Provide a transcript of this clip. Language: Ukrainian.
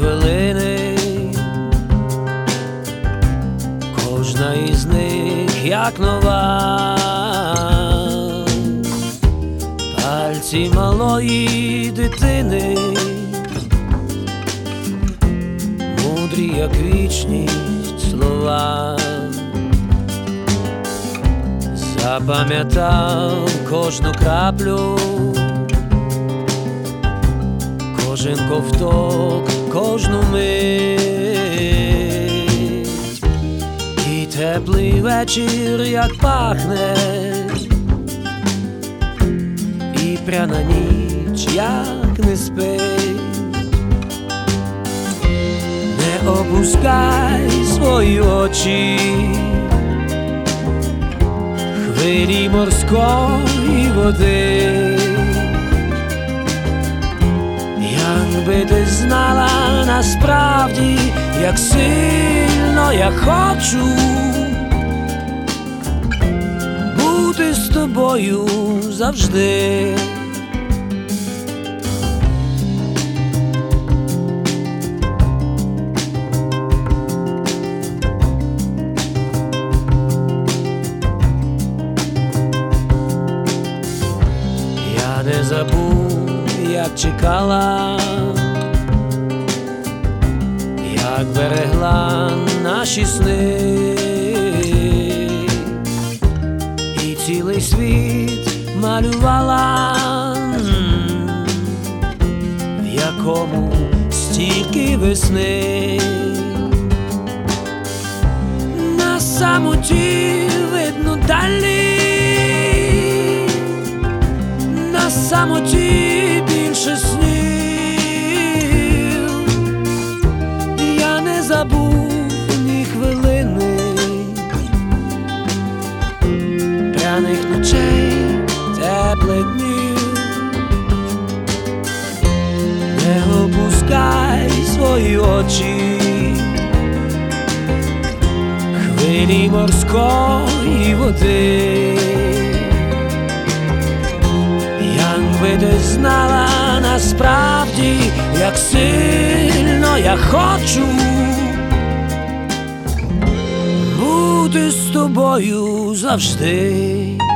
хвилини, кожна із них як нова, пальці малої дитини, мудрі, як вічність слова. Запам'ятав кожну краплю, кожен ковток, кожну мить, і теплий вечір, як пахне, і пряна ніч, як не спить. Не опускай свої очі, хвилі морської води. Якби ти знала насправді, як сильно я хочу бути з тобою завжди. Я не забув, як чекала, як берегла наші сни, і цілий світ малювала, в якому стільки весни. На самоті видно далі, на самоті більше снів. Я не забув ні хвилини, пряних ночей, теплих днів. Не опускай свої очі, хвилі морської води. Якби ти знала насправді, як сильно я хочу бути з тобою завжди.